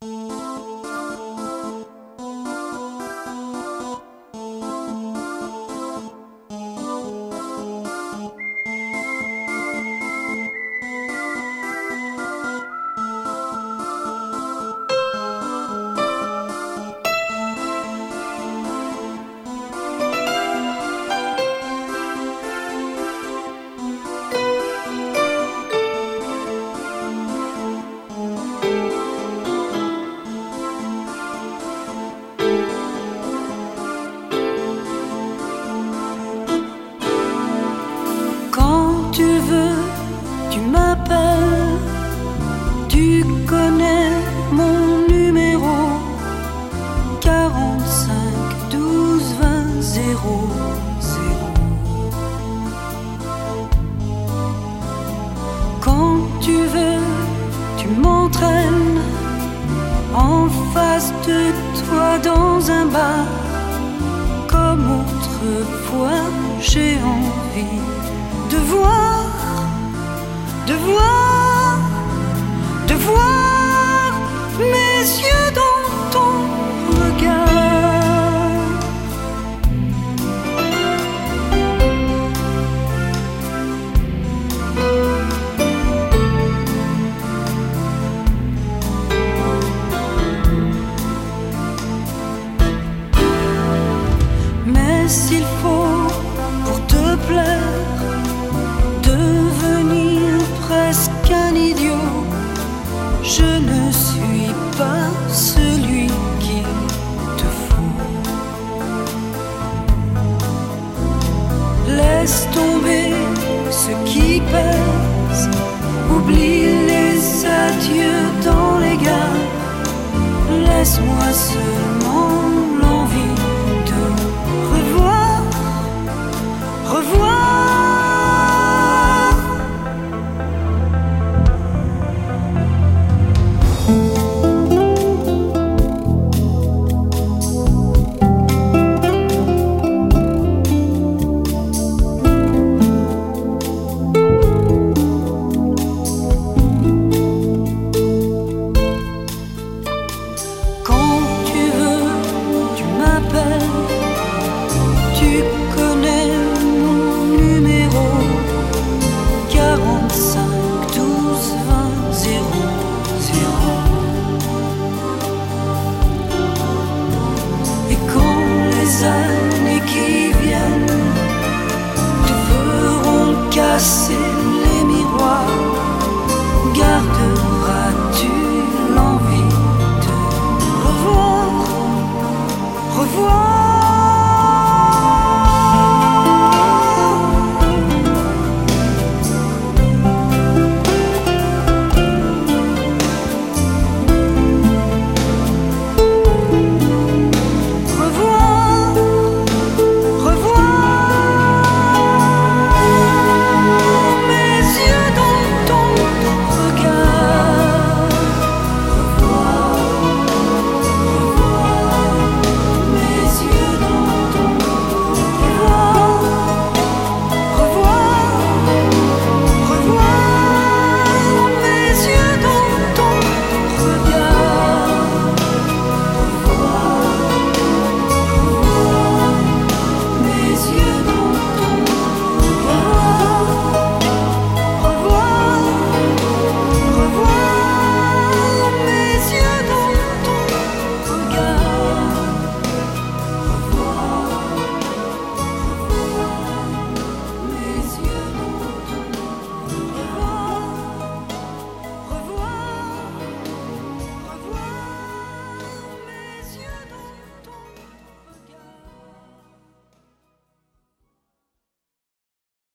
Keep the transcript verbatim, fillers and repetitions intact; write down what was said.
Tu connais mon numéro quarante-cinq douze vingt zéro zéro. Quand tu veux, tu m'entraînes en face de toi dans un bar. Comme autrefois, j'ai envie de voir, de voir, de voir mes yeux dans ton regard. Mais s'il faut pour te plaire devenir presque un idiot, je ne suis pas celui qu'il te faut. Laisse tomber ce qui pèse, oublie les adieux dans les gares. Laisse-moi seul